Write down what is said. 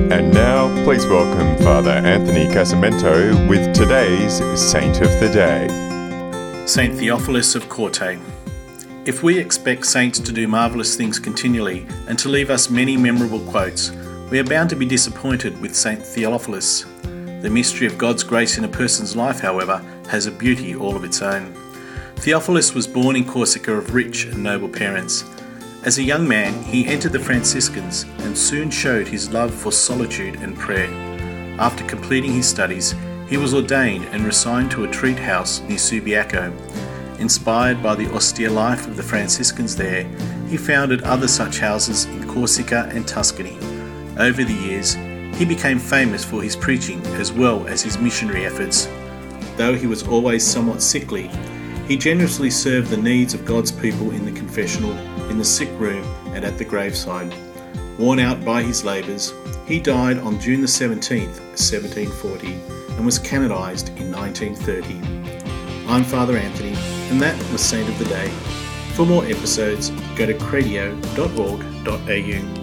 And now, please welcome Father Anthony Casamento with today's Saint of the Day. Saint Theophilus of Corte. If we expect saints to do marvellous things continually and to leave us many memorable quotes, we are bound to be disappointed with Saint Theophilus. The mystery of God's grace in a person's life, however, has a beauty all of its own. Theophilus was born in Corsica of rich and noble parents. As a young man, he entered the Franciscans and soon showed his love for solitude and prayer. After completing his studies, he was ordained and resigned to a treat house near Subiaco. Inspired by the austere life of the Franciscans there, he founded other such houses in Corsica and Tuscany. Over the years, he became famous for his preaching as well as his missionary efforts. Though he was always somewhat sickly, he generously served the needs of God's people in the confessional, in the sick room, and at the graveside. Worn out by his labours, he died on June the 17th, 1740, and was canonised in 1930. I'm Father Anthony, and that was Saint of the Day. For more episodes, go to cradio.org.au.